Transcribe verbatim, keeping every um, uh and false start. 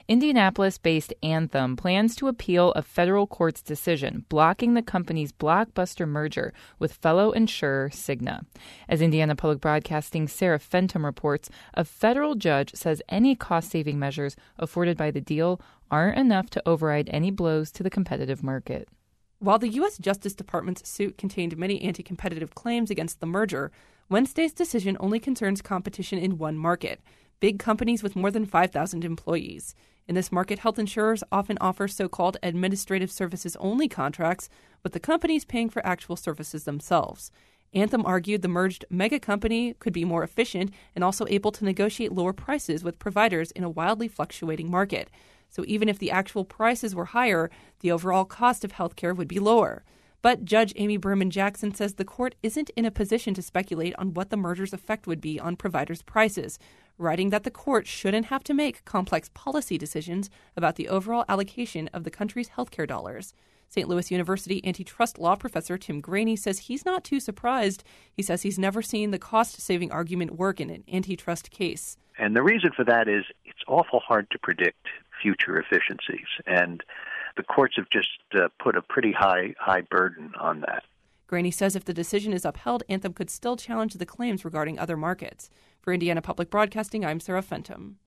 Indianapolis-based Anthem plans to appeal a federal court's decision blocking the company's blockbuster merger with fellow insurer Cigna. As Indiana Public Broadcasting's Sarah Fenton reports, a federal judge says any cost-saving measures afforded by the deal aren't enough to override any blows to the competitive market. While the U S Justice Department's suit contained many anti-competitive claims against the merger, Wednesday's decision only concerns competition in one market, big companies with more than five thousand employees. In this market, health insurers often offer so-called administrative services-only contracts, with the companies paying for actual services themselves. Anthem argued the merged mega company could be more efficient and also able to negotiate lower prices with providers in a wildly fluctuating market. So even if the actual prices were higher, the overall cost of healthcare would be lower. But Judge Amy Berman Jackson says the court isn't in a position to speculate on what the merger's effect would be on providers' prices, writing that the court shouldn't have to make complex policy decisions about the overall allocation of the country's healthcare dollars. Saint Louis University antitrust law professor Tim Graney says he's not too surprised. He says he's never seen the cost-saving argument work in an antitrust case. And the reason for that is it's awful hard to predict future efficiencies, and the courts have just uh, put a pretty high high burden on that. Graney says if the decision is upheld, Anthem could still challenge the claims regarding other markets. For Indiana Public Broadcasting, I'm Sarah Fenton.